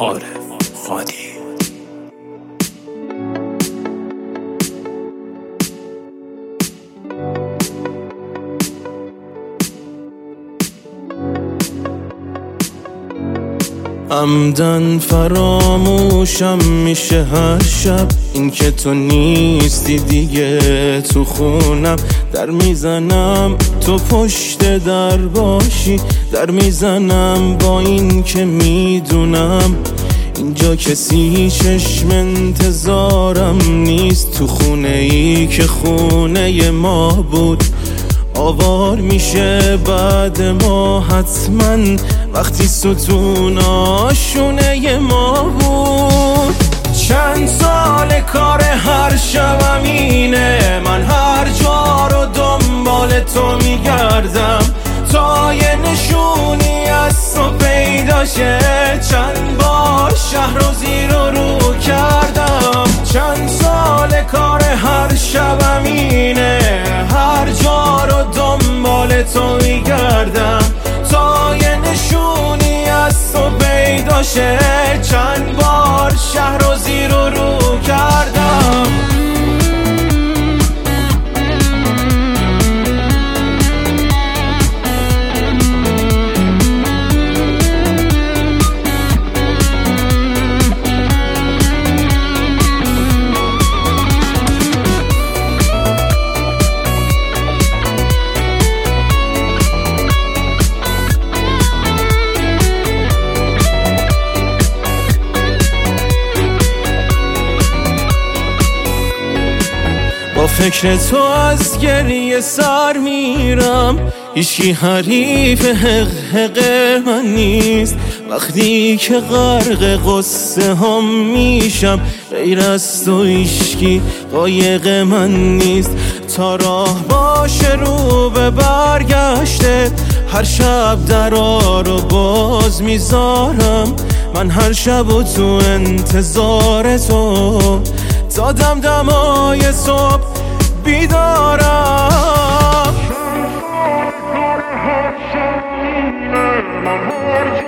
عارف هادی. عمدن فراموشم میشه هر شب، این که تو نیستی دیگه تو خونم. در میزنم تو پشت در باشی، در میزنم با این که میدونم اینجا کسی چشم انتظارم نیست. تو خونه ای که خونه ما بود آوار میشه بعد ما حتما، وقتی ستون آشونه ما بود. چند سال کار هر شبم اینه، من هر جا رو دنبال تو میگردم تا یه نشونی از تو پیدا شه. چند بار شهر رو زیر و رو کردم، چند سال کار هر شبم اینه، هر جا رو دنبال تو میگردم تا یه نشونی از تو پیدا شه. چند بار شهر رو زیر و رو کردم. با فکر تو از گریه سر میرم، هیچی حریف حق من نیست. وقتی که غرق قصه هم میشم غیر از تو هیچکی قایق من نیست. تا راه باشه رو به برگشته، هر شب درا رو باز میذارم. من هر شب و تو انتظار تو تا دمدمای صبح بیدارم.